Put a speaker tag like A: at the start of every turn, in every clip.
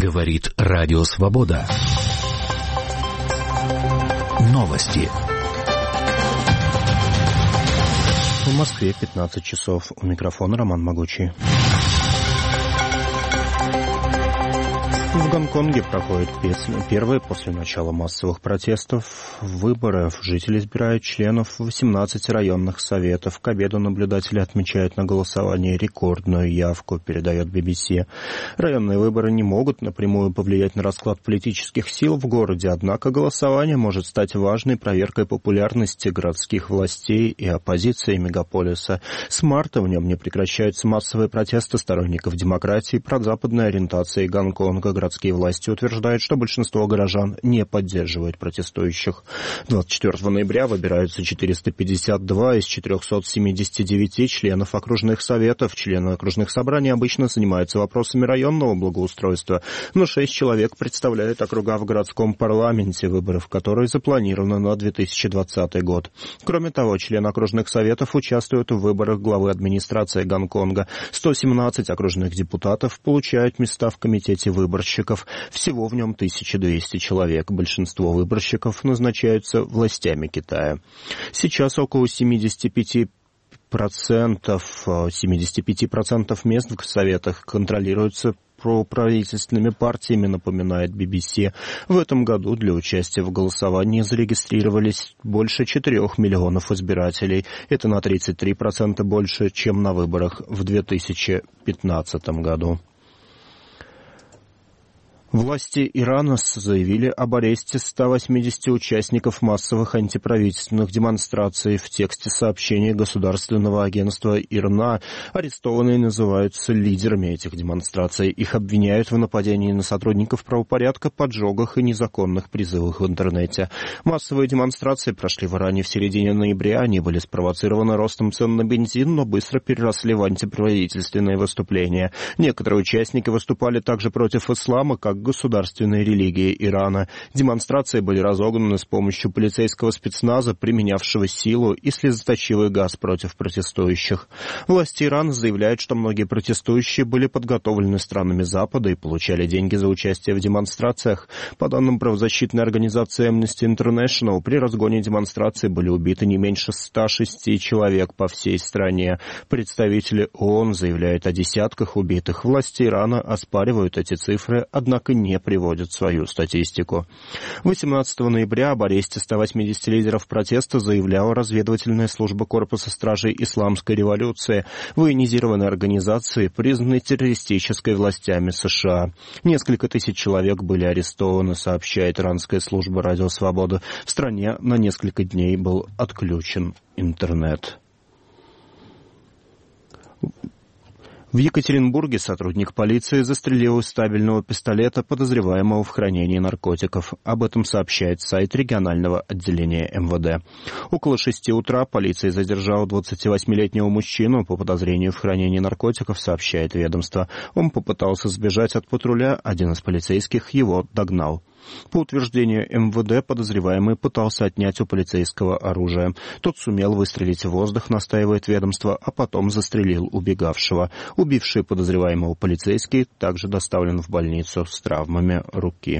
A: Говорит Радио Свобода. Новости.
B: В Москве 15 часов. У микрофона Роман Могучий. В Гонконге проходят первые после начала массовых протестов выборы. Жители избирают членов 18 районных советов. К обеду наблюдатели отмечают на голосовании рекордную явку, передает BBC. Районные выборы не могут напрямую повлиять на расклад политических сил в городе, однако голосование может стать важной проверкой популярности городских властей и оппозиции мегаполиса. С марта в нем не прекращаются массовые протесты сторонников демократии, прозападной ориентации Гонконга. Городские власти утверждают, что большинство горожан не поддерживают протестующих. 24 ноября выбираются 452 из 479 членов окружных советов. Члены окружных собраний обычно занимаются вопросами районного благоустройства, но 6 человек представляют округа в городском парламенте, выборы в которые запланированы на 2020 год. Кроме того, члены окружных советов участвуют в выборах главы администрации Гонконга. 117 окружных депутатов получают места в комитете выборщиков. Всего в нем 1200 человек. Большинство выборщиков назначаются властями Китая. Сейчас около 75% мест в советах контролируются проправительственными партиями, напоминает BBC. В этом году для участия в голосовании зарегистрировались больше 4 миллионов избирателей. Это на 33% больше, чем на выборах в 2015 году. Власти Ирана заявили об аресте 180 участников массовых антиправительственных демонстраций. В тексте сообщения Государственного агентства ИРНА арестованные называются лидерами этих демонстраций. Их обвиняют в нападении на сотрудников правопорядка, поджогах и незаконных призывах в интернете. Массовые демонстрации прошли в Иране в середине ноября. Они были спровоцированы ростом цен на бензин, но быстро переросли в антиправительственные выступления. Некоторые участники выступали также против ислама, как государственной религии Ирана. Демонстрации были разогнаны с помощью полицейского спецназа, применявшего силу и слезоточивый газ против протестующих. Власти Ирана заявляют, что многие протестующие были подготовлены странами Запада и получали деньги за участие в демонстрациях. По данным правозащитной организации Amnesty International, при разгоне демонстраций были убиты не меньше 106 человек по всей стране. Представители ООН заявляют о десятках убитых. Власти Ирана оспаривают эти цифры, однако не приводят свою статистику. 18 ноября об аресте 180 лидеров протеста заявляла разведывательная служба Корпуса стражей Исламской революции, военизированной организации, признанной террористической властями США. Несколько тысяч человек были арестованы, сообщает иранская служба «Радио Свобода». В стране на несколько дней был отключен интернет. В Екатеринбурге сотрудник полиции застрелил из стабильного пистолета подозреваемого в хранении наркотиков. Об этом сообщает сайт регионального отделения МВД. Около 6 утра полиция задержала 28-летнего мужчину по подозрению в хранении наркотиков, сообщает ведомство. Он попытался сбежать от патруля, один из полицейских его догнал. По утверждению МВД, подозреваемый пытался отнять у полицейского оружие. Тот сумел выстрелить в воздух, настаивает ведомство, а потом застрелил убегавшего. Убивший подозреваемого полицейский также доставлен в больницу с травмами руки.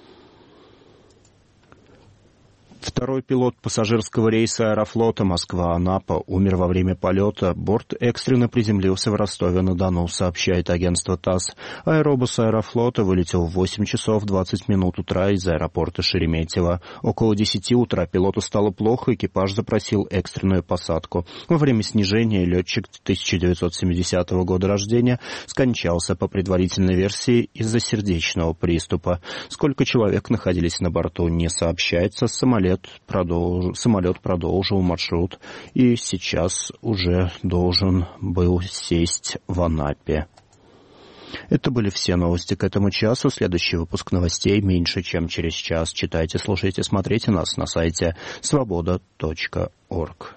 B: Второй пилот пассажирского рейса Аэрофлота Москва-Анапа умер во время полета. Борт экстренно приземлился в Ростове-на-Дону, сообщает агентство ТАСС. Аэробус Аэрофлота вылетел в 8 часов 20 минут утра из аэропорта Шереметьево. Около 10 утра пилоту стало плохо, экипаж запросил экстренную посадку. Во время снижения летчик 1970 года рождения скончался по предварительной версии из-за сердечного приступа. Сколько человек находились на борту, не сообщается. Самолет продолжил маршрут и сейчас уже должен был сесть в Анапе. Это были все новости к этому часу. Следующий выпуск новостей меньше, чем через час. Читайте, слушайте, смотрите нас на сайте svoboda.org.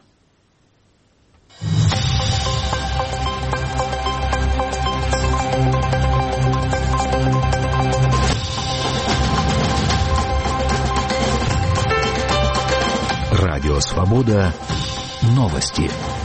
A: Радио Свобода. Новости.